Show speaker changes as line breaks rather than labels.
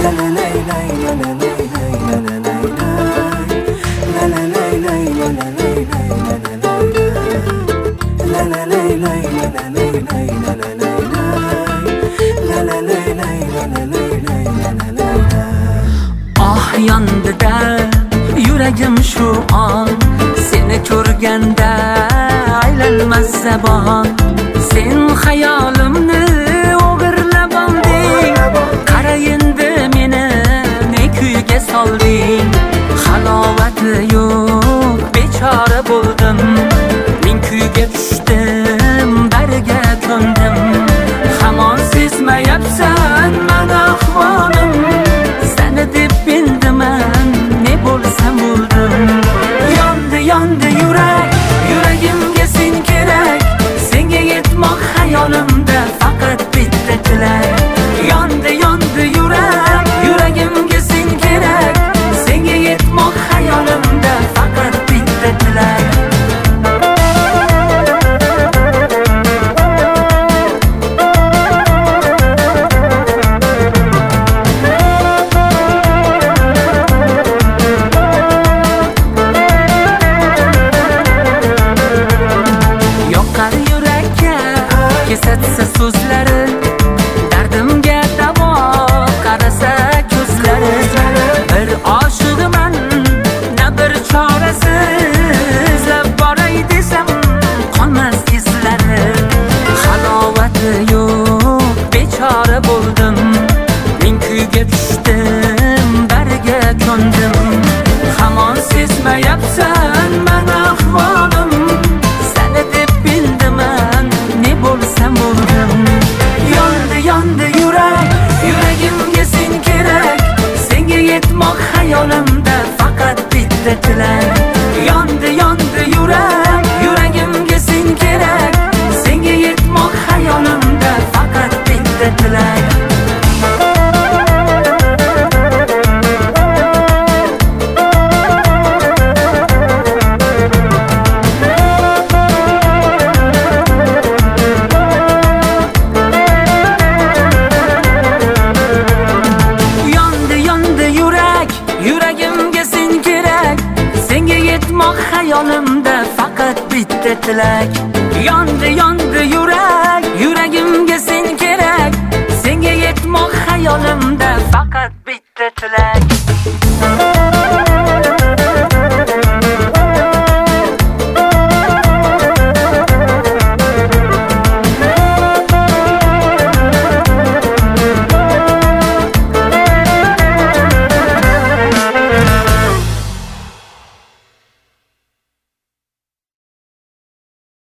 Ah yonda yuragim shu on, seni ko'rganda aylanmas zabon. Sen xayolimni o'g'irlab olding, qara endi meni ne kuyga solding. Halovati yo'q bechora bo'ldim, men kuyga tushdim, bariga ko'ndim. Hamon sezmayapsan meni ahvolim, seni deb bildiman ne bo'lsam bo'ldim. Yondi yurak, yuragimga sen kerak, senga yetmoq hayolimda faqat bitta tilak. Yondi yurak, yuragimga sen kerak, senga yetmoq hayolimda faqat bitta tilak. Kesatsa so'zlari, dardimga davo qarasa ko'zlari. Bir oshiqman, na bir chorasiz, lab boray desam qolmas izlari. Halovati yo'q bechora bo'ldim, men kuyga tushdim, bariga ko'ndim. Hamon sezmayapsan meni ahvolim, seni deb bildiman ne bo'lsam bo'ldim. Yondi yurak, yuragimga sen kerak, senga yetmoq hayolimda faqat bitta tilak. Yondi yurak, yuragimga sen kerak, senga yetmoq hayolimda faqat bitta tilak. Yuragimga sen kerak, senga yetmoq hayolimda faqat bitta tilak. Yondi yurak, yuragimga sen kerak, senga yetmoq hayolimda faqat bitta tilak.